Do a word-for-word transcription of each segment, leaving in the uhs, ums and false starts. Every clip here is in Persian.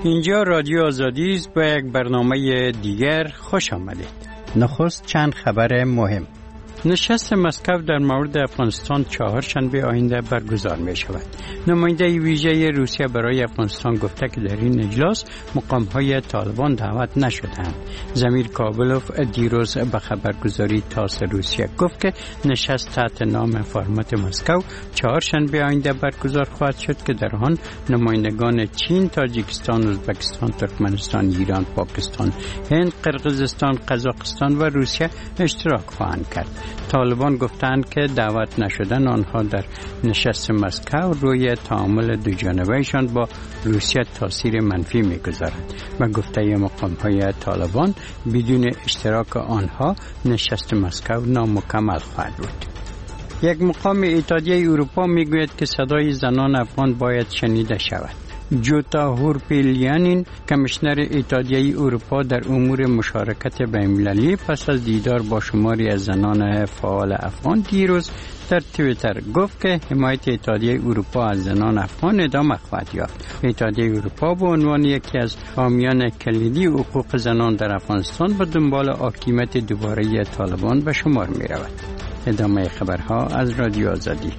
اینجا رادیو آزادی است. با یک برنامه دیگر خوش آمدید. نخست چند خبر مهم. نشست مسکو در مورد افغانستان چهارشنبه آینده برگزار می شود. نماینده ویژه روسیه برای افغانستان گفته که در این اجلاس مقام‌های طالبان دعوت نشدند. زمیر کابلوف دیروز به خبرگزاری تاس روسیه گفت که نشست تحت نام فرمت مسکو چهارشنبه آینده برگزار خواهد شد که در آن نمایندگان چین، تاجیکستان، ازبکستان، ترکمنستان، ایران، پاکستان، هند، قرقیزستان، قزاقستان و روسیه اشتراک خواهند کرد. طالبان گفتند که دعوت نشدن آنها در نشست مسکو روی تعامل دو جانبه‌شان با روسیه تاثیر منفی می‌گذارد و گفته مقام‌های طالبان بدون اشتراک آنها نشست مسکو نامکمل خواهد بود. یک مقام اتحادیه اروپا میگوید که صدای زنان افغان باید شنیده شود. جوتا هورپیلیانین کمیشنر اتحادیه اروپا در امور مشارکت بین‌المللی پس از دیدار با شماری از زنان فعال افغان دیروز در توییتر گفت که حمایت اتحادیه اروپا از زنان افغان ادامه خواهد یافت. اتحادیه اروپا به عنوان یکی از حامیان کلیدی حقوق زنان در افغانستان به دنبال حاکمیت دوباره طالبان به شمار می رود. ادامه خبرها از رادیو آزادی.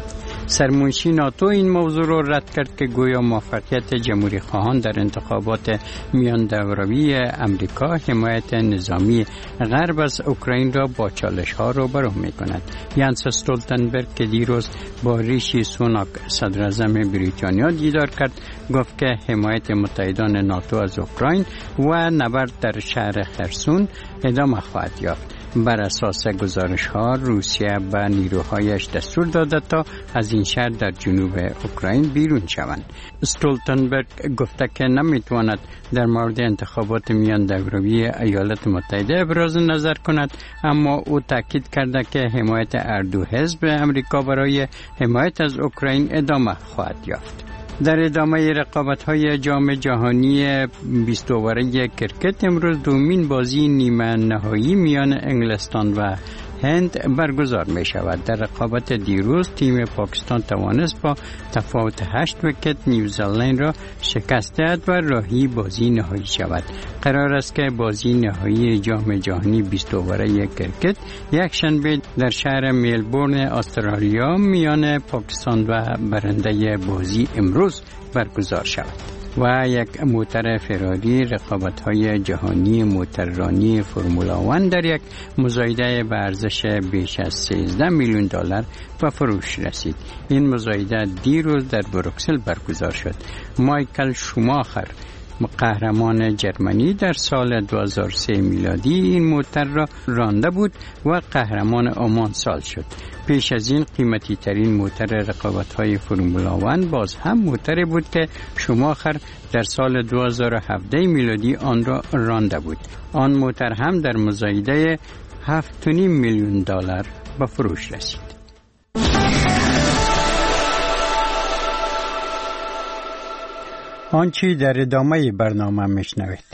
سرمنشی ناتو این موضوع را رد کرد که گویا موفقیت جمهوری خواهان در انتخابات میان دوروی امریکا حمایت نظامی غرب از اوکراین را با چالش ها روبرو می کند. یانس استولتنبرگ که دیروز با ریشی سوناک صدر اعظم بریتانیا دیدار کرد گفت که حمایت متحدان ناتو از اوکراین و نبرد در شهر خرسون ادامه خواهد یافت. بر اساس گزارش ها روسیه به نیروهایش دستور داده تا از این شهر در جنوب اوکراین بیرون شوند. استولتنبرگ گفته که نمیتواند در مورد انتخابات میان دوروی ایالات متحده ابراز نظر کند، اما او تاکید کرده که حمایت هر دو حزب امریکا برای حمایت از اوکراین ادامه خواهد یافت. در ادامه رقابت‌های جام جهانی بیست اوره کرکت امروز دومین بازی نیمه نهایی میان انگلستان و هند برگزار می شود. در رقابت دیروز تیم پاکستان توانست با تفاوت هشت ویکت نیوزلند را شکست دهد و راهی بازی نهایی شود. قرار است که بازی نهایی جام جهانی بیست اوره کرکت یک شنبه در شهر ملبورن استرالیا میان پاکستان و برنده بازی امروز برگزار شود. و یک موتر فراری رقابت‌های جهانی موتررانی فرمولا یک در یک مزایده به ارزش بیش از سیزده میلیون دلار به فروش رسید. این مزایده دیروز در بروکسل برگزار شد. مایکل شوماخر قهرمان جرمنی در سال دو هزار و سه میلادی این موتر را رانده بود و قهرمان آمان سال شد. پیش از این قیمتی ترین موتر رقابت‌های فرمولا یک باز هم موتری بود که شوماخر در سال دو هزار و هفده میلادی آن را رانده بود. آن موتر هم در مزایده هفت و نیم میلیون دلار به فروش رسید. آنچه در ادامه برنامه میشنوید.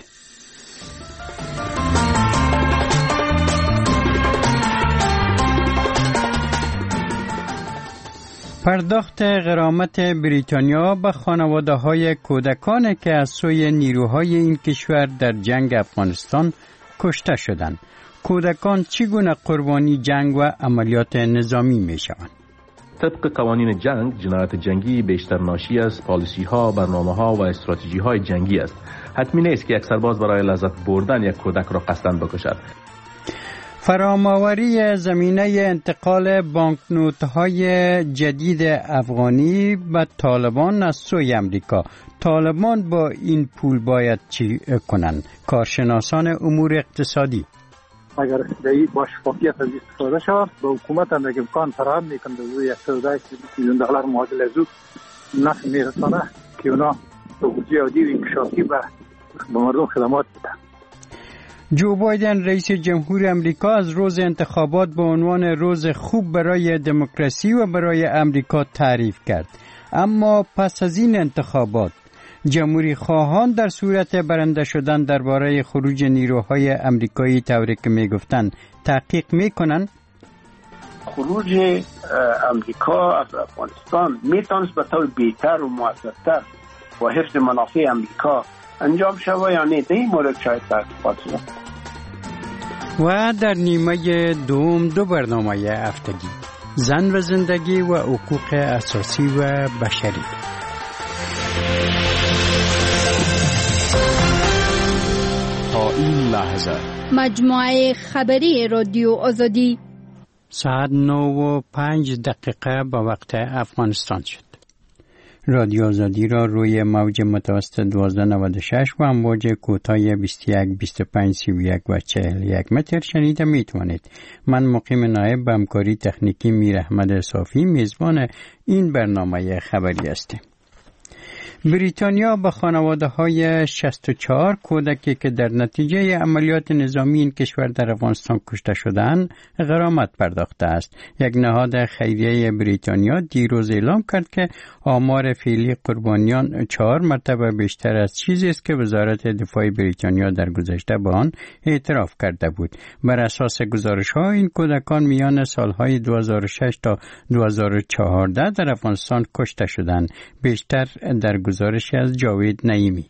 پرداخت غرامت بریتانیا به خانواده های کودکانی که از سوی نیروهای این کشور در جنگ افغانستان کشته شدند. کودکان چگونه قربانی جنگ و عملیات نظامی می شوند؟ طبق قوانین جنگ، جنایت جنگی بیشتر ناشی از پالیسی ها، برنامه ها و استراتژی های جنگی است. حتمی نیست که یک سرباز برای لذت بردن یک کودک را قصداً بکشد. فراماوری زمینه انتقال بانکنوت‌های جدید افغانی به طالبان از سوی امریکا. طالبان با این پول باید چی کنند؟ کارشناسان امور اقتصادی اگر دایی با شفافیت از استفاده شود به حکومت هم یک امکان فراهم میکنه روی سودای میلیون دلار معادل از او نفع میرسانه که اونا توجیه عادی و انکشافی به مردم خدمات بدن. جو بایدن رئیس جمهور امریکا از روز انتخابات به عنوان روز خوب برای دموکراسی و برای امریکا تعریف کرد. اما پس از این انتخابات جمهوری خواهان در صورت برنده شدن درباره خروج نیروهای امریکایی طوری که میگفتند تحقیق میکنن. خروج امریکا از افغانستان میتونست به طور بهتر و مؤثرتر با حفظ منافع امریکا انجام شود یا نه، در این مورد شاید تحقیقات شود. و در نیمه دوم دو برنامه هفتگی، زن و زندگی و حقوق اساسی و بشری. تا این لحظه مجموعه خبری رادیو آزادی ساعت نو و پنج دقیقه به وقت افغانستان شد. رادیو آزادی را روی موج متوسط دوازده نود و شش و امواج کوتاه بیست و یک، بیست و پنج، سی و یک و چهل و یک متر شنیده می توانید. من مقیم نایب به همکاری تکنیکی میر احمد صافی میزبان این برنامه خبری هستیم. بریتانیا به خانواده های شصت و چهار کودکی که در نتیجه عملیات نظامی این کشور در افغانستان کشته شدند غرامت پرداخته است. یک نهاد خیریه بریتانیا دیروز اعلام کرد که آمار فعلی قربانیان چهار مرتبه بیشتر از چیزی است که وزارت دفاع بریتانیا در گذشته به آن اعتراف کرده بود. بر اساس گزارش ها این کودکان میان سالهای دو هزار و شش تا دو هزار و چهارده در افغانستان کشته شدند. بیشتر در گزارش از جاوید نعیمی.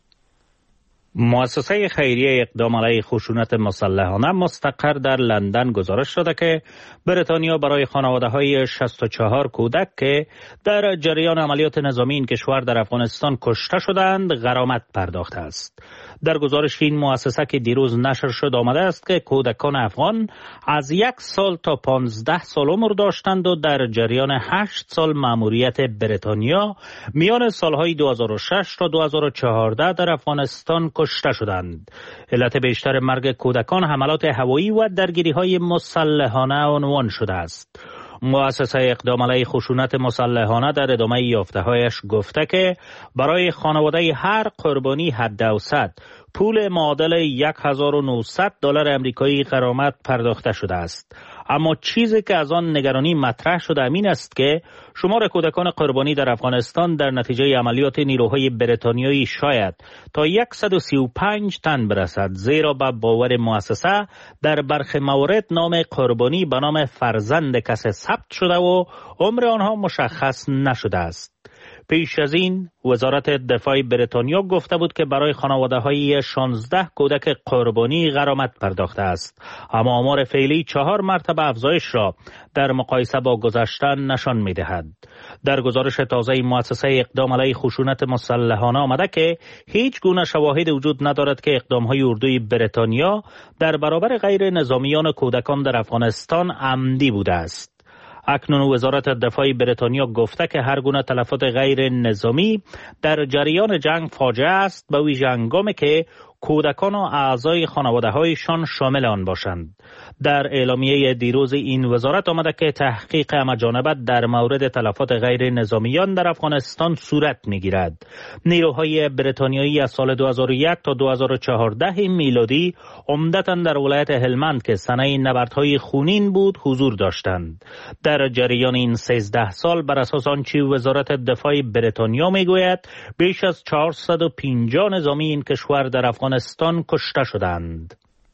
مؤسسه خیریه اقدام علیه خشونت مسلحانه مستقر در لندن گزارش داده که بریتانیا برای خانواده‌های شصت و چهار کودک که در جریان عملیات نظامی این کشور در افغانستان کشته شدند غرامت پرداخته است. در گزارش این مؤسسه که دیروز نشر شد آمده است که کودکان افغان از یک سال تا پانزده سال عمر داشتند و در جریان هشت سال مأموریت بریتانیا میان سالهای دو هزار و شش تا دو هزار و چهارده در افغانستان کشته شدند. علت بیشتر مرگ کودکان حملات هوایی و درگیری‌های مسلحانه عنوان شده است. مؤسسه اقدام علیه خشونت مسلحانه در ادامه یافته‌هایش گفته که برای خانواده هر قربانی حداوسط پول معادل هزار و نهصد دلار آمریکایی غرامت پرداخته شده است. اما چیزی که از آن نگرانی مطرح شده این است که شمار کودکان قربانی در افغانستان در نتیجه عملیات نیروهای بریتانیایی شاید تا صد و سی و پنج تن برسد، زیرا به باور مؤسسه در برخی موارد نام قربانی به نام فرزند کسی ثبت شده و عمر آنها مشخص نشده است. پیش از این وزارت دفاع بریتانیا گفته بود که برای خانواده‌های شانزده کودک قربانی غرامت پرداخته است، اما آمار فعلی چهار مرتبه افزایش را در مقایسه با گذشته نشان می‌دهد. در گزارش تازه مؤسسه اقدام علیه خشونت مسلحانه آمده که هیچ گونه شواهد وجود ندارد که اقدام‌های اردوی بریتانیا در برابر غیر نظامیان کودکان در افغانستان عمدی بوده است. اکنون وزارت دفاع بریتانیا گفته که هر گونه تلفات غیر نظامی در جریان جنگ فاجعه است، به ویژه هنگامی که کودکان و اعضای خانواده‌هایشان شامل آن باشند. در اعلامیه دیروز این وزارت آمده که تحقیق همه‌جانبه در مورد تلفات غیر نظامیان در افغانستان صورت می‌گیرد. نیروهای بریتانیایی از سال دو هزار و یک تا دو هزار و چهارده میلادی عمدتاً در ولایت هلمند که صحنه نبردهای خونین بود حضور داشتند. در جریان این سیزده سال بر اساس آنچه وزارت دفاع بریتانیا میگوید بیش از چهارصد و پنجاه نظامی این کشور در افغانستان کشته شدند.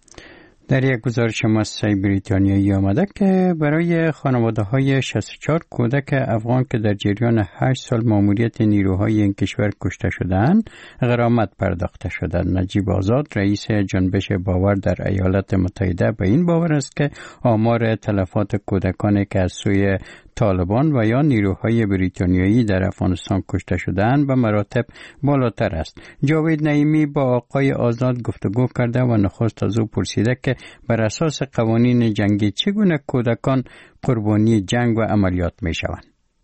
در یک گزارش مؤسسه بریتانیایی آمده که برای خانواده‌های شصت و چهار کودک افغان که در جریان هشت سال مأموریت نیروهای این کشور کشته شدند غرامت پرداخته شده. نجیب آزاد رئیس جنبش باور در ایالات متحده به این باور است که آمار تلفات کودکانی که از سوی طالبان و یا نیروهای بریتانیایی در افغانستان کشته شدند به مراتب بالاتر است. جاوید نعیمی با آقای آزاد گفتگو کرده و نخست از او پرسیده که بر اساس قوانین جنگی چگونه کودکان قربانی جنگ و عملیات می شوند.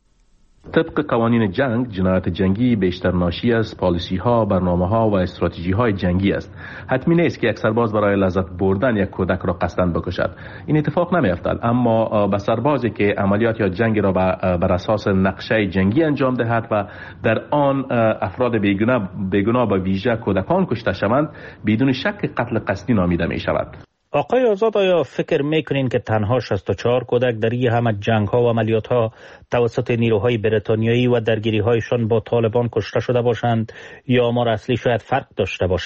طبق قوانین جنگ، جنایت جنگی بیشتر ناشی از پالیسی ها، برنامه ها و استراتژی های جنگی است. حتمی نیست که یک سرباز برای لذت بردن یک کودک را قصداً بکشد. این اتفاق نمی افتد، اما به سربازی که عملیات یا جنگ را بر اساس نقشه جنگی انجام دهد و در آن افراد بیگناه بیگناه به ویژه کودکان کشته شوند، بدون شک قتل قصدی نامیده می شود. آقای آزاد، آیا فکر میکنین که تنها شصت و چهار کودک در این همه جنگ ها و عملیات ها توسط نیروهای بریتانیایی و درگیری هایشان با طالبان کشته شده باشند یا آمار اصلی شاید فرق داشته باشد؟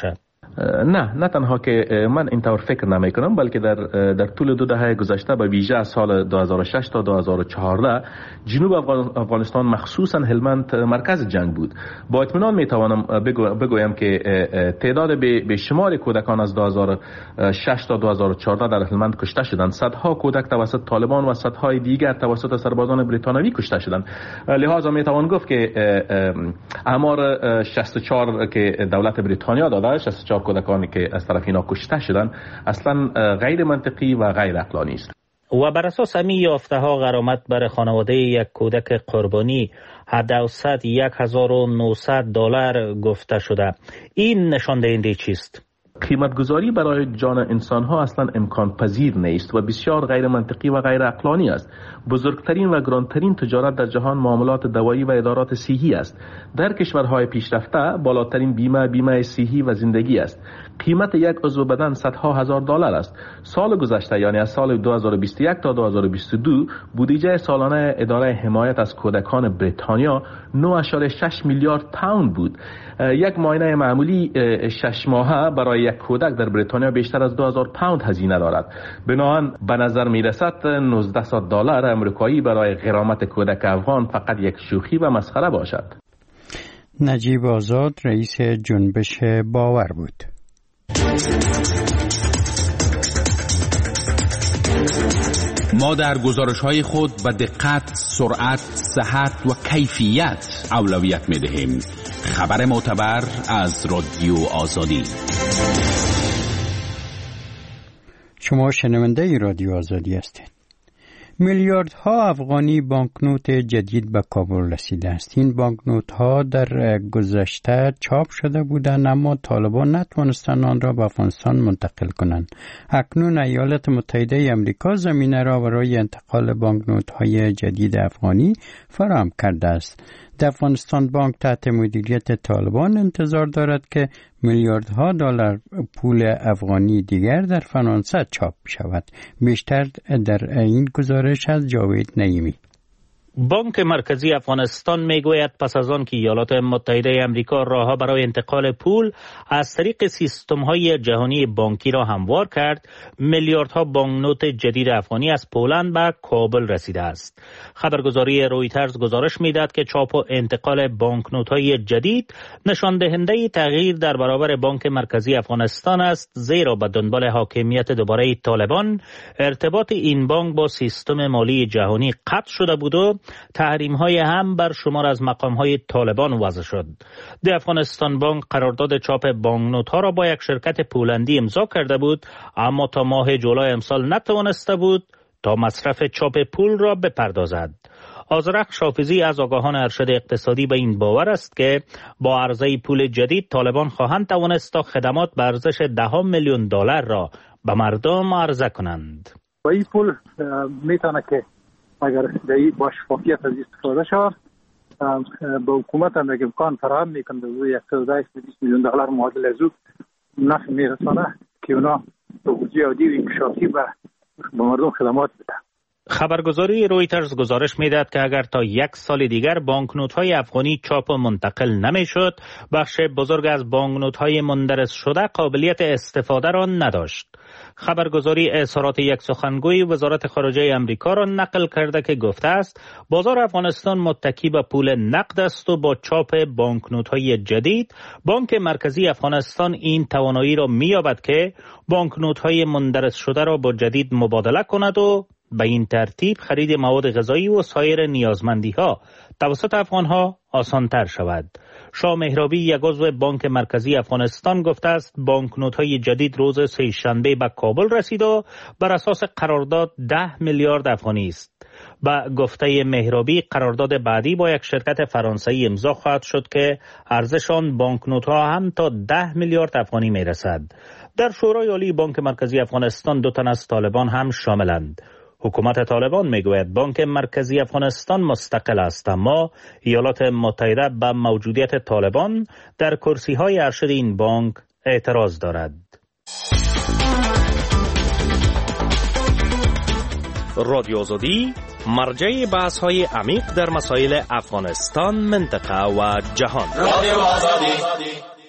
نه نه تنها که من اینطور فکر نمی کنم، بلکه در در طول دو دهه گذشته به ویژه از سال دو هزار و شش تا دو هزار و چهارده جنوب افغانستان مخصوصا هلمند مرکز جنگ بود. با اطمینان می توانم بگو بگویم که تعداد به شمار کودکان از دو هزار و شش تا دو هزار و چهارده در هلمند کشته شدند. صدها کودک توسط طالبان و صدهای دیگر توسط سربازان بریتانیایی کشته شدند. لذا می توان گفت که آمار شصت و چهار که دولت بریتانیا داده، شصت و چهار کودکانی که از طرف اینا کشته شدن، اصلا غیر منطقی و غیر عقلانی است. و بر اساس همین یافته ها غرامت بر خانواده یک کودک قربانی حداقل یک هزار و نهصد دلار گفته شده. این نشان دهنده چیست؟ قیمتگذاری برای جان انسان ها اصلا امکان پذیر نیست و بسیار غیر منطقی و غیر عقلانی است. بزرگترین و گرانترین تجارت در جهان معاملات دوایی و ادارات صحی است. در کشورهای پیشرفته بالاترین بیمه بیمه صحی و زندگی است. قیمت یک عضو بدن صدها هزار دلار است. سال گذشته یعنی از سال دو هزار و بیست و یک تا دو هزار و بیست و دو بودجه سالانه اداره حمایت از کودکان بریتانیا نه و شش میلیارد پوند بود. یک معاینه معمولی شش ماهه برای یک کودک در بریتانیا بیشتر از دو هزار پوند هزینه دارد. بنابراین به نظر می رسد نوزده دلار امریکایی برای غرامت کودک افغان فقط یک شوخی و مسخره باشد. نجیب آزاد رئیس جنبش باور بود. ما در گزارش‌های خود به دقت، سرعت، صحت و کیفیت اولویت می‌دهیم. خبر معتبر از رادیو آزادی. شما شنونده رادیو آزادی هستید. میلیاردها افغانی بانکنوت جدید به کابل رسیده است. این بانکنوت ها در گذشته چاپ شده بودند اما طالبان نتوانستند آن را به افغانستان منتقل کنند. اکنون ایالات متحده آمریکا زمینه را برای انتقال بانکنوت های جدید افغانی فراهم کرده است. در افغانستان بانک تحت مدیریت طالبان انتظار دارد که میلیاردها دلار پول افغانی دیگر در فرانسه چاپ شود. بیشتر در این گزارش از جاوید نعیمی. بانک مرکزی افغانستان میگوید پس از آن که ایالات متحده آمریکا راهها برای انتقال پول از طریق سیستم‌های جهانی بانکی را هموار کرد، میلیاردها بانکنوت جدید افغانی از پولند به کابل رسیده است. خبرگزاری رویترز گزارش میداد که چاپ و انتقال بانکنوت‌های جدید نشان دهنده تغییر در برابر بانک مرکزی افغانستان است، زیرا به دنبال حاکمیت دوباره طالبان ارتباط این بانک با سیستم مالی جهانی قطع شده بود و تحریم های هم بر شمار از مقام های طالبان وضع شد. د افغانستان بانک قرارداد چاپ بانکنوت ها را با یک شرکت پولندی امضا کرده بود، اما تا ماه جولای امسال نتوانسته بود تا مصرف چاپ پول را بپردازد. آذرخ شافیزی از آگاهان ارشد اقتصادی به این باور است که با عرضه پول جدید طالبان خواهند توانست تا خدمات به ارزش ده میلیون دلار را به مردم عرضه کنند. با این پول میتونه که اگر دایی با شفافیت از استفاده شود به حکومت هم یک امکان فراهم میکنه روی بیست میلیون دلار معادل از او نفع میرسانه که اونا توجیه عادی و انکشافی به مردم خدمات بده. خبرگزاری رویترز گزارش میداد که اگر تا یک سال دیگر بانکنوت‌های افغانی چاپ و منتقل نمیشد، بخش بزرگ از بانکنوت‌های مندرس شده قابلیت استفاده را نداشت. خبرگزاری اظهارات یک سخنگوی وزارت خارجه آمریکا را نقل کرده که گفته است بازار افغانستان متکی به پول نقد است و با چاپ بانکنوت‌های جدید بانک مرکزی افغانستان این توانایی را می‌یابد که بانکنوت‌های مندرس شده را با جدید مبادله کند و به این ترتیب خرید مواد غذایی و سایر نیازمندی‌ها توسط افغان‌ها آسان‌تر شود. شاه مهرابی یک عضو بانک مرکزی افغانستان گفته است بانکنوت‌های جدید روز سه‌شنبه به کابل رسید و بر اساس قرارداد ده میلیارد افغانی است. با گفته مهرابی قرارداد بعدی با یک شرکت فرانسوی امضا خواهد شد که ارزش آن بانکنوت‌ها هم تا ده میلیارد افغانی میرسد. در شورای عالی بانک مرکزی افغانستان دو تن از طالبان هم شاملند. حکومت طالبان میگوید بانک مرکزی افغانستان مستقل است، اما ایالات متحده به موجودیت طالبان در کرسی‌های ارشد این بانک اعتراض دارد. رادیو آزادی مرجع بحث‌های عمیق در مسائل افغانستان، منطقه و جهان. رادیو آزادی.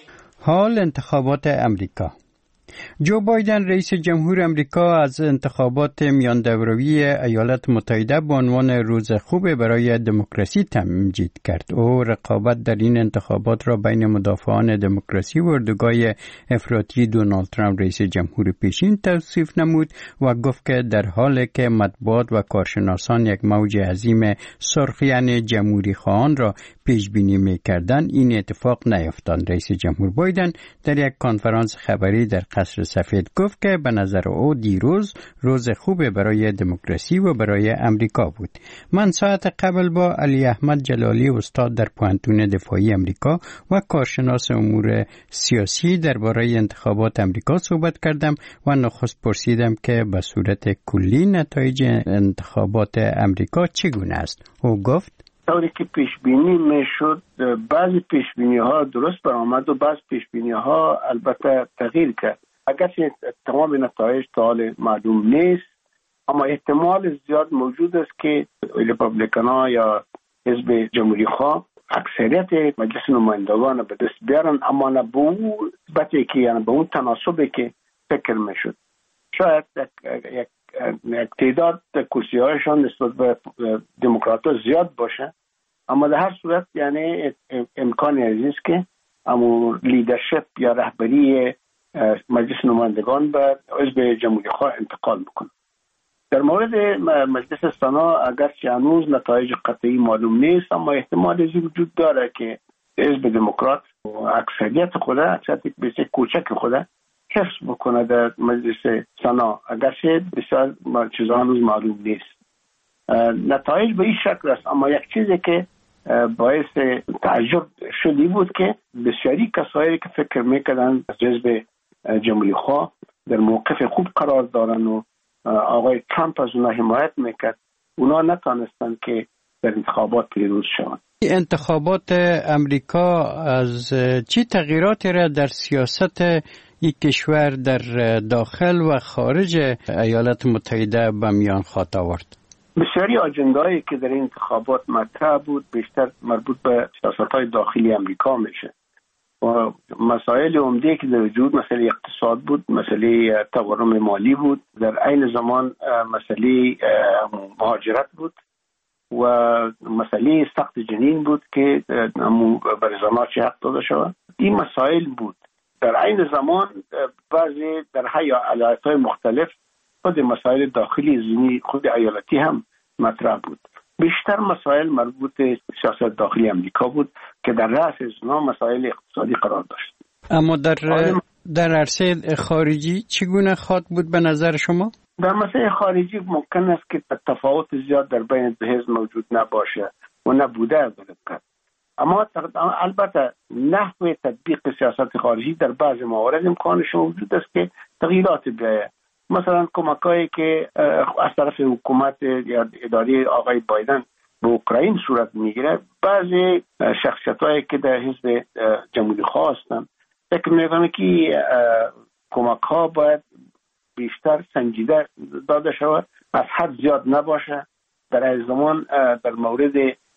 حال انتخابات امریکا. جو بایدن رئیس جمهور امریکا از انتخابات میان دوروی ایالات متحده به عنوان روز خوب برای دموکراسی تمجید کرد. او رقابت در این انتخابات را بین مدافعان دموکراسی و اردوگاه افراطی دونالد ترامپ رئیس جمهور پیشین توصیف نمود و گفت که در حالی که مطبوعات و کارشناسان یک موج عظیم سرخیان جمهوری خواهان را پیش بینی می‌کردند، این اتفاق نیفتاد. رئیس جمهور بایدن در یک کنفرانس خبری در قصر سفید گفت که به نظر او دیروز روز خوب برای دموکراسی و برای امریکا بود. من ساعت قبل با علی احمد جلالی استاد در پوهنتون دفاعی امریکا و کارشناس امور سیاسی درباره انتخابات امریکا صحبت کردم و نخست پرسیدم که به صورت کلی نتایج انتخابات امریکا چگونه است. او گفت طوری که پیش بینی میشد، بعضی پیش بینی ها درست برآمد و بعضی پیش بینی ها البته تغییر کرد. اگرچه تمام نتایج تا حال معلوم نیست، اما احتمال زیاد موجود است که ریپابلیکن ها یا حزب جمهوری خواه اکثریت مجلس نمایندگان به دست بیارن، اما نه به اون نسبتی که یعنی به اون تناسبی که فکر میشد. شاید یک یک تعداد کرسی هایشان نسبت به دموکرات ها زیاد باشه، اما در هر صورت یعنی امکانی عزیز که اما لیدرشپ یا رهبری مجلس نمایندگان به حزب جمهوری خواه انتقال بکنه. در مورد مجلس سنا اگرچه هنوز نتایج قطعی معلوم نیست، اما احتمال زیاد وجود داره که حزب دموکرات اکثریت خود اکثریت بسیار کوچک خود حفظ بکنه در مجلس سنا، اگرچه بسیار چیزا هنوز معلوم نیست. نتایج به این شکل است، اما یک چیزی که باعث تعجب شدی بود که بسیاری کسایی که فکر میکردن از حزب جمهوری خواه در موقف خوب قرار دارن و آقای ترامپ از اونا حمایت میکرد، اونا نتانستن که در انتخابات پیروز شوند. انتخابات امریکا از چی تغییراتی را در سیاست این کشور در داخل و خارج ایالات متحده به میان خواهد آورد؟ بسیاری آجنده‌ای که در این انتخابات مطرح بود بیشتر مربوط به سیاست‌های داخلی امریکا میشه و مسائل عمده که در وجود مسئله اقتصاد بود، مسئله تورم مالی بود، در عین زمان مسئله مهاجرت بود و مسئله سقط جنین بود که بر زنان چه حق داده شود. این مسائل بود. در عین زمان بعضی در ایالت‌های مختلف خود مسائل داخلی زمینی خود ایالتی هم مطرح بود. بیشتر مسائل مربوط به سیاست داخلی امریکا بود که در رأس اونها مسائل اقتصادی قرار داشت. اما در در عرصه خارجی چگونه خواهد بود به نظر شما؟ در مسائل خارجی ممکن است که تفاوت زیاد در بین دو حزب موجود نباشه و نبوده بود. اما البته نحوه تطبیق سیاست خارجی در بعض موارد امکانش موجود است که تغییرات بیاید. مثلا کمکایی که از طرف حکومت یا اداره آقای بایدن به اوکراین صورت میگیره، بعضی شخصیتایی که در حزب جمهوری خواه هستند فکر میکنم که کمک ها باید بیشتر سنجیده داده شود، از حد زیاد نباشه. در این زمان در مورد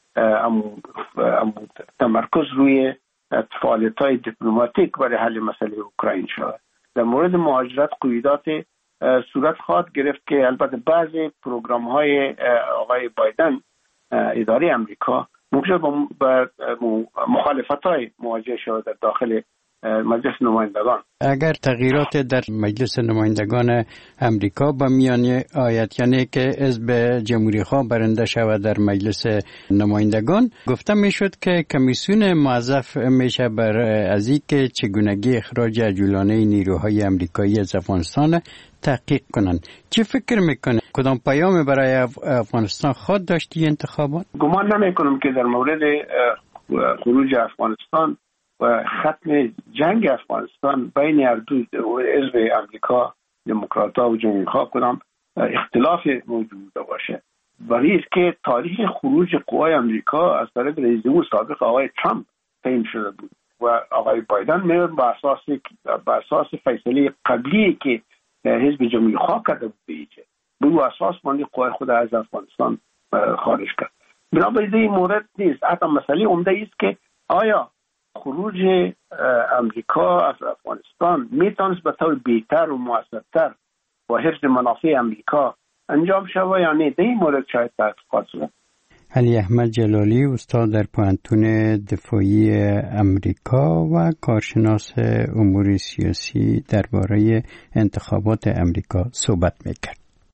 تمرکز روی فعالیت‌های دیپلماتیک برای حل مسئله اوکراین شود. در مورد مهاجرت قیودات صورت خواهد گرفت که البته بعضی پروگرام‌های آقای بایدن اداره امریکا ممکن با مخالفت‌های مواجه شود در داخل مجلس نمایندگان. اگر تغییرات در مجلس نمایندگان امریکا به میان آید، یعنی که حزب جمهوری خواه برنده شود در مجلس نمایندگان، گفته میشد که کمیسیون موظف میشه بر از اینکه چگونگی اخراج عجولانه نیروهای امریکایی از افغانستان تحقیق کنند. چه فکر میکنه؟ کدام پیام برای افغانستان خواهد داشت این انتخابات؟ گمان نمیکنم که در مورد خروج افغانستان و ختم جنگ افغانستان بین هر دو حزب امریکا دموکرات‌ها و جمهوری خواه کدام اختلاف موجود باشه. برای که تاریخ خروج قوای امریکا از طرف رئیس جمهور سابق آقای ترامپ تعیین شده بود و آقای بایدن می‌ر بر اساس بر اساس فیصله قبلی که حزب جمهوری خواه کرده بود ایجاد به اساس مالی قوای خود از افغانستان خارج کرد. بنابراین این مورد نیست. حتی مسئله عمده است که آیا خروج امریکا از افغانستان میتونست به طور بهتر و موثرتر با حفظ منافع امریکا انجام شود یا نه؟ در این مورد شاید تحقیقات شود. علی احمد جلالی، استاد در پوهنتون دفاعی امریکا و کارشناس امور سیاسی، درباره انتخابات امریکا صحبت میکرد.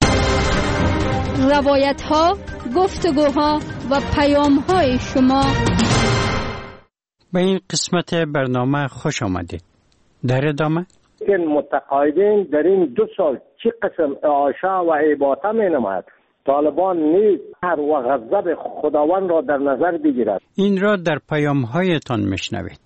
روایت ها، گفتگوها و پیام های شما. به این قسمت برنامه خوش آمدید. در ادامه این متقاعدین در این دو سال چه قسم اعاشه و اباطه می نماید، طالبان نیز هر و غضب خداوند را در نظر بگیرد. این را در پیام هایتان میشنوید.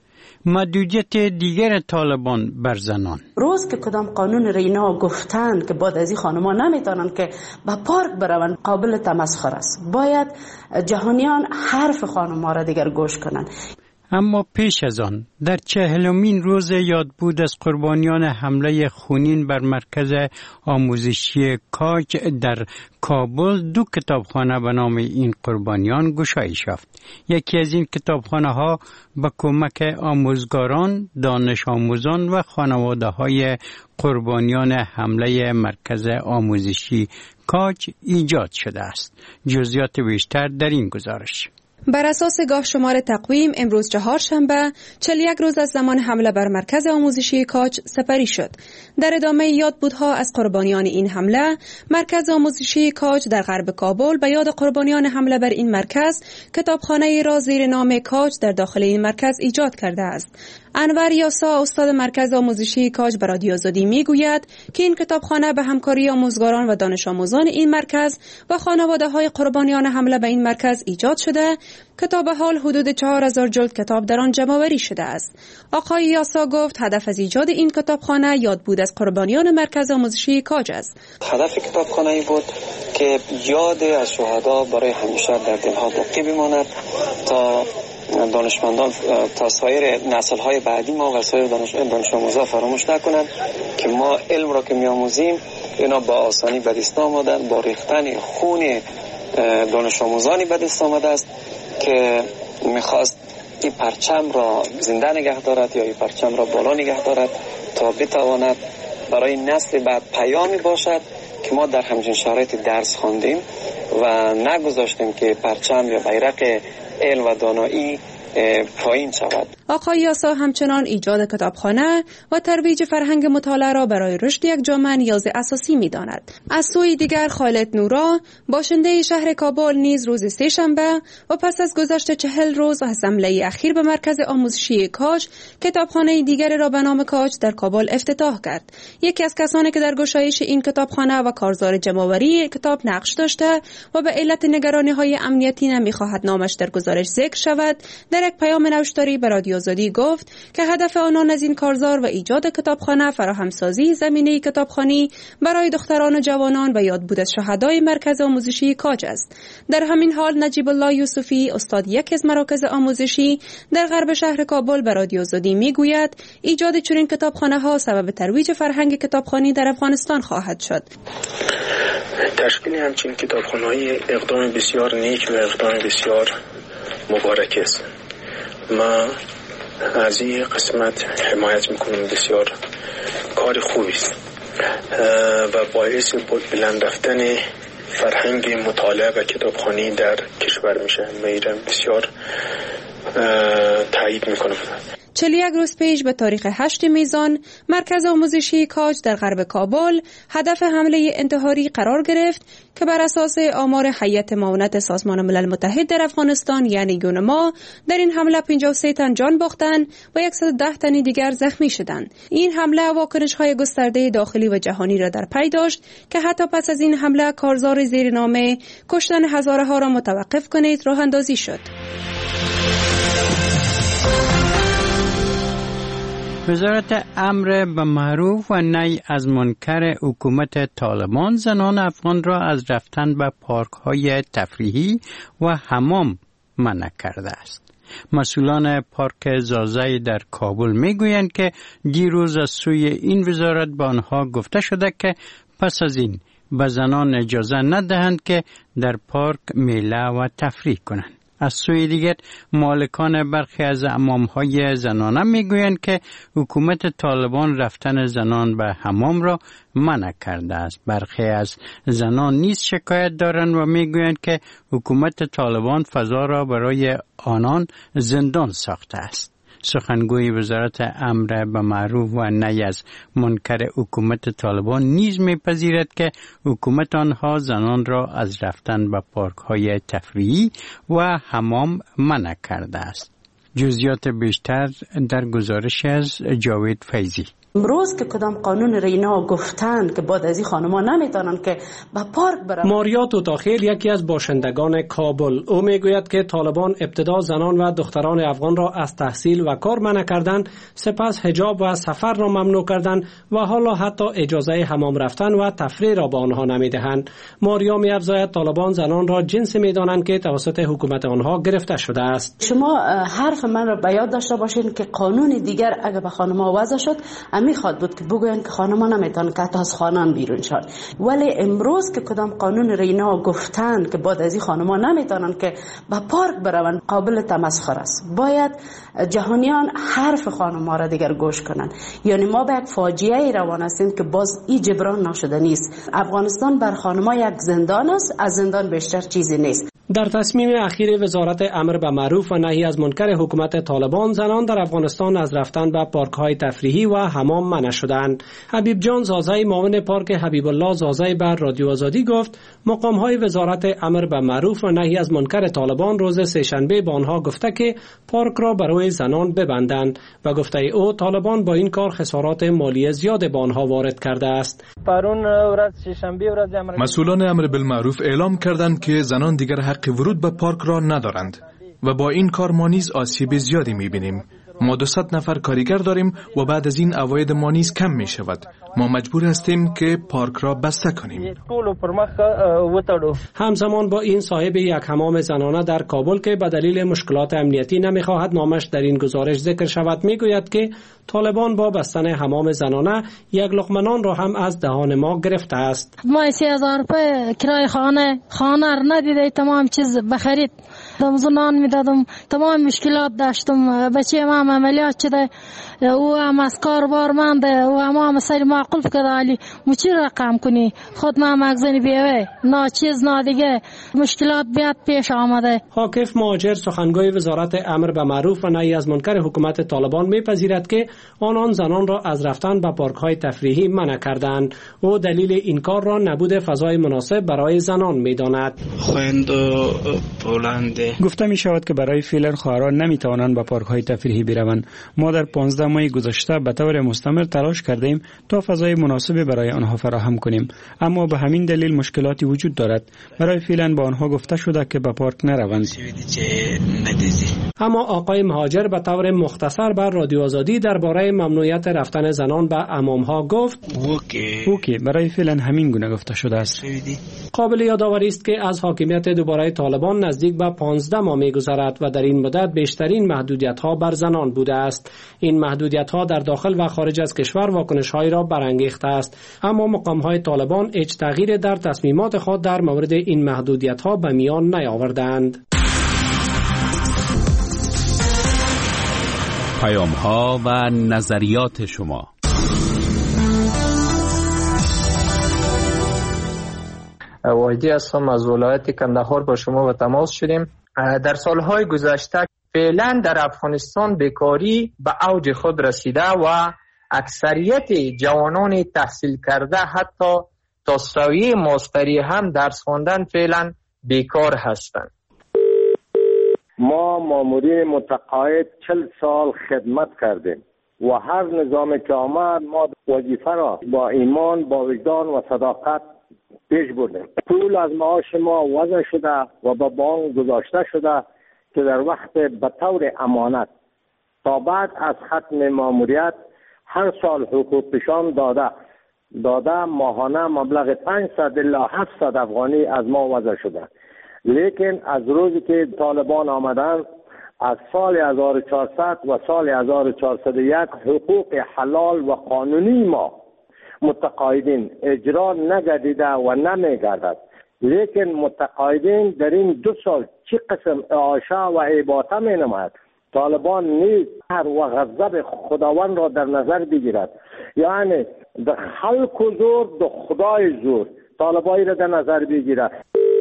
محدودیت دیگر طالبان بر زنان. روز که کدام قانون رینا گفتند که بعد از این خانما نمیتونن که به پارک بروند، قابل تمسخر است. باید جهانیان حرف خانما را دیگر گوش کنند. اما پیش از آن در چهلمین روز یادبود از قربانیان حمله خونین بر مرکز آموزشی کاج در کابل، دو کتابخانه به نام این قربانیان گشایش یافت. یکی از این کتابخانه ها به کمک آموزگاران، دانش آموزان و خانواده های قربانیان حمله مرکز آموزشی کاج ایجاد شده است. جزئیات بیشتر در این گزارش. بر اساس گاه شمار تقویم امروز چهارشنبه چهل و یک روز از زمان حمله بر مرکز آموزشی کاج سپری شد. در ادامه یادبودها از قربانیان این حمله، مرکز آموزشی کاج در غرب کابل به یاد قربانیان حمله بر این مرکز کتابخانه را زیر نام کاج در داخل این مرکز ایجاد کرده است. انور یاسا، استاد مرکز آموزشی کاج، به رادیو آزادی میگوید که این کتابخانه به همکاری آموزگاران و دانش آموزان این مرکز و خانواده‌های قربانیان حمله به این مرکز ایجاد شده که تا به حال حدود چهار هزار جلد کتاب در آن جمع‌آوری شده است. آقای یاسا گفت هدف از ایجاد این کتابخانه یادبود از قربانیان مرکز آموزشی کاج است. هدف کتابخانه ای بود که یاد از شهدا برای همیشه در دلها باقی بماند تا دانشمندان، تا سایر نسل‌های بعدی ما و سایر دانش دانش آموزان فراموش نکنند که ما علم را که می‌آموزیم اینا با آسانی به دست آمدن، با ریختن خون دانش آموزانی به دست آمده است که می‌خواست این پرچم را زنده نگه دارد یا این پرچم را بالا نگه دارد تا بتواند برای نسل بعد پیامی باشد که ما در همچین شرایط درس خواندیم و نگذاشتیم که پرچم یا بیرق علم و دانایی پایین شود. آقای یاسا همچنان ایجاد کتابخانه و ترویج فرهنگ مطالعه را برای رشد یک جامعه نیاز اساسی می‌داند. از سوی دیگر خالد نورا، باشنده شهر کابل، نیز روز سه‌شنبه و پس از گذشت چهل روز از حمله اخیر به مرکز آموزشی کاج، کتابخانه دیگر را به نام کاج در کابل افتتاح کرد. یکی از کسانی که در گشایش این کتابخانه و کارزار جمع‌آوری کتاب نقش داشته و به علت نگرانی‌های امنیتی نمی‌خواهد نامش در گزارش ذکر شود، در یک پیام نوشتاری به رادیو آزادی گفت که هدف آنان از این کارزار و ایجاد کتابخانه فراهمسازی زمینه کتابخوانی برای دختران و جوانان و یادبود از شهدای مرکز آموزشی کاج است. در همین حال نجیب الله یوسفی، استاد یکی از مراکز آموزشی در غرب شهر کابل، به رادیو آزادی میگوید ایجاد چنین کتابخانه ها سبب ترویج فرهنگ کتابخوانی در افغانستان خواهد شد. تشکیل همچین کتابخانه‌های اقدام بسیار نیک و اقدام بسیار مبارک است. ما از این قسمت حمایت میکنم، بسیار کار خوبی است و باعث بلند رفتن فرهنگ مطالعه و کتابخوانی در کشور میشه. میرم بسیار تایید میکنم. چهل و یک روز پیش به تاریخ هشت میزان، مرکز آموزشی کاج در غرب کابل هدف حمله انتحاری قرار گرفت که بر اساس آمار هیئت معاونت سازمان ملل متحد در افغانستان یعنی یونما، در این حمله پنجاه و سه تن جان باختند و صد و ده تن دیگر زخمی شدند. این حمله واکنش‌های گسترده داخلی و جهانی را در پی داشت که حتی پس از این حمله کارزار زیرنامه کشتن هزاره ها را متوقف کنید راه اندازی شد. وزارت امر به معروف و نهی از منکر حکومت طالبان زنان افغان را از رفتن به پارک‌های تفریحی و حمام منع کرده است. مسئولان پارک زازای در کابل میگویند که دیروز از سوی این وزارت به آنها گفته شده که پس از این به زنان اجازه ندهند که در پارک میله و تفریح کنند. از سوی دیگر مالکان برخی از حمام‌های زنانه میگویند که حکومت طالبان رفتن زنان به حمام را منع کرده است. برخی از زنان نیز شکایت دارند و میگویند که حکومت طالبان فضا را برای آنان زندان ساخته است. سخنگوی وزارت امر به معروف و نهی از منکر حکومت طالبان نیز میپذیرد که حکومت آنها زنان را از رفتن به پارک‌های تفریحی و حمام منع کرده است. جزئیات بیشتر در گزارش از جاوید فیضی. امروز که کدام قانون رینا گفتن که بعد از این خانما نمیتونن که به پارک برن. ماریا توتاخیل یکی از باشندگان کابل، او میگوید که طالبان ابتدا زنان و دختران افغان را از تحصیل و کار منع کردند، سپس حجاب و سفر را ممنوع کردند و حالا حتی اجازه حمام رفتن و تفریح را به آنها نمیدهند. ماریا می‌افزاید طالبان زنان را جنسی میدانند که توسط حکومت آنها گرفته شده است. شما حرف من را به یاد داشته باشین که قانون دیگر اگر به خانم‌ها وضع شد میخواد بود که بگوین که خانم‌ها نمیتونن که از خانه بیرون شد، ولی امروز که کدام قانون رینا گفتن که بعد از این خانم‌ها نمیتونن که به پارک بروند قابل تمسخر است. باید جهانیان حرف خانم‌ها را دیگر گوش کنند. یعنی ما به یک فاجعه روان هستیم که باز این جبران نشده نیست. افغانستان بر خانم‌ها یک زندان است، از زندان بیشتر چیزی نیست. در تصمیم اخیر وزارت امر به معروف و نهی از منکر حکومت طالبان، زنان در افغانستان از رفتن به پارک‌های تفریحی و حمام منع شدند. حبیب جان زازای معاون پارک حبیب الله زازای بر رادیو آزادی گفت مقام‌های وزارت امر به معروف و نهی از منکر طالبان روز سه‌شنبه به آنها گفته که پارک را برای زنان ببندند و گفته او طالبان با این کار خسارات مالی زیاد به آنها وارد کرده است. مسئولان امر بالمعروف اعلام کردند که زنان دیگر حق ورود به پارک را ندارند و با این کار ما نیز آسیب زیادی می‌بینیم. ما دوصد نفر کارگر داریم و بعد از این عواید ما نیز کم می شود. ما مجبور هستیم که پارک را بسته کنیم. همزمان با این صاحب یک حمام زنانه در کابل که به دلیل مشکلات امنیتی نمیخواهد نامش در این گزارش ذکر شود میگوید که طالبان با بستن حمام زنانه یک لقمه نان را هم از دهان ما گرفته است. ما سی هزار روپیه کرای خانه خانه را ندیده، تمام چیز بخرید دمزنان میدادم، تمام مشکلات داشتم. بچه ما عملیات شده، او هم از کار بارمنده، او هم هم سری معقول کرده، علی مچی رقم کنی خود ما مغزنی بیوه نا چیز نا دیگه مشکلات بیاد پیش آمده. حاکف مهاجر سخنگوی وزارت امر به معروف و نهی از منکر حکومت طالبان میپذیرد که آنان زنان را از رفتن به پارک‌های تفریحی منع کردند. او دلیل این کار را نبود فضای مناسب برای زنان میداند. خویند و بلنده گفته می شود که برای فعلا خواهران نمی توانند به پارک‌های تفریحی بروند. ما در پانزده ماه گذشته به طور مستمر تلاش کردیم تا فضای مناسب برای آنها فراهم کنیم، اما به همین دلیل مشکلاتی وجود دارد. برای فعلا با آنها گفته شده که به پارک نروند. اما آقای مهاجر به طور مختصر بر رادیو آزادی درباره ممنوعیت رفتن زنان به حمام‌ها گفت اوکی برای فعلا همین گونه گفته شده است. قابل یادآوری است که از حاکمیت دوباره طالبان نزدیک به پانزده ماه می‌گذرد و در این مدت بیشترین محدودیت‌ها بر زنان بوده است. این محدودیت‌ها در داخل و خارج از کشور واکنش‌هایی را برانگیخته است، اما مقام‌های طالبان هیچ تغییر در تصمیمات خود در مورد این محدودیت‌ها به میان نیاوردند. پیام‌ها و نظریات شما. واحدی هستم از ولایت کندهار، با شما به تماس شدیم. در سالهای گذشته فعلا در افغانستان بیکاری به اوج خود رسیده و اکثریت جوانان تحصیل کرده حتی تا سویه ماستری هم درس خواندن فعلا بیکار هستند. ما مامورین متقاعد چل سال خدمت کردیم و هر نظامی که آمد ما وظیفه را با ایمان، با وجدان و صداقت پیش بردیم. پول از معاش ما وضع شده و به بانک گذاشته شده که در وقت به طور امانت تا بعد از ختم ماموریت هر سال حقوقشان داده داده ماهانه مبلغ پانصد الی هفتصد افغانی از ما وضع شده. لیکن از روزی که طالبان آمدن از سال هزار و چهارصد و سال هزار و چهارصد و یک حقوق حلال و قانونی ما متقاعدین اجرا نگردیده و نمیگردد. لیکن متقاعدین در این دو سال چه قسم اعاشه و اباطه می نماید. طالبان نیز هر و غضب خداوند را در نظر بگیرد، یعنی در خلق و زور، در خدای زور طالبایی را در نظر بگیرد.